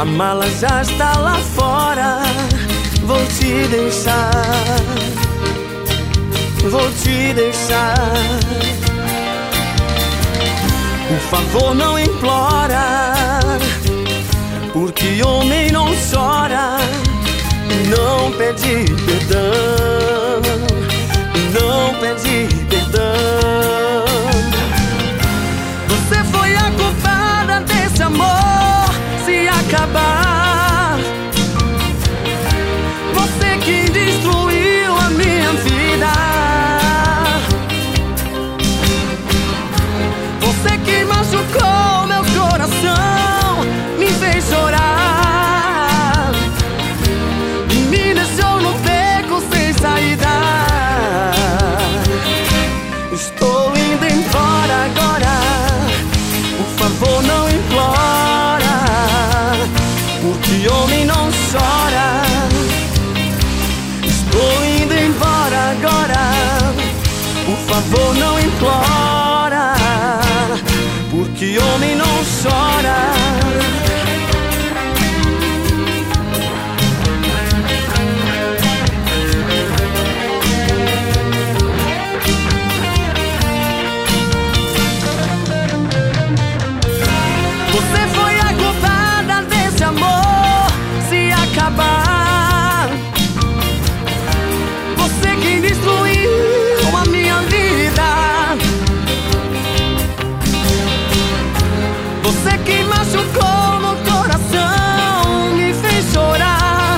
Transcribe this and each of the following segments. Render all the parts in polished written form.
A mala já está lá fora. Vou te deixar, vou te deixar. Por favor, não implora, porque homem não chora. Não pede perdão, não pede perdão. Você foi a culpada desse amor se acabar. Você que destruiu a minha vida. Você que machucou meu coração, me fez chorar e me deixou no beco sem saída. Estou indo embora agora. Por favor, não implora, porque homem não chora. Estou indo embora agora. Por favor, não implora, porque homem não chora. Você foi a culpada desse amor se acabar. Você que destruiu a minha vida. Você que machucou no coração, me fez chorar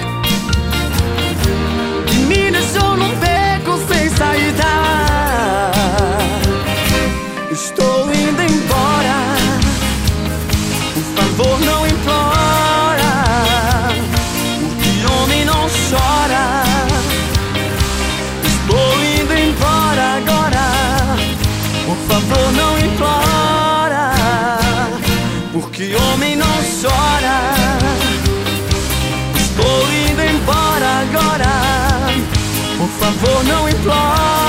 e me deixou num beco sem saída. Estou indo embora. Por favor, não implora, porque homem não chora. Estou indo embora agora. Por favor, não implora, porque homem não chora. Estou indo embora agora. Por favor, não implora.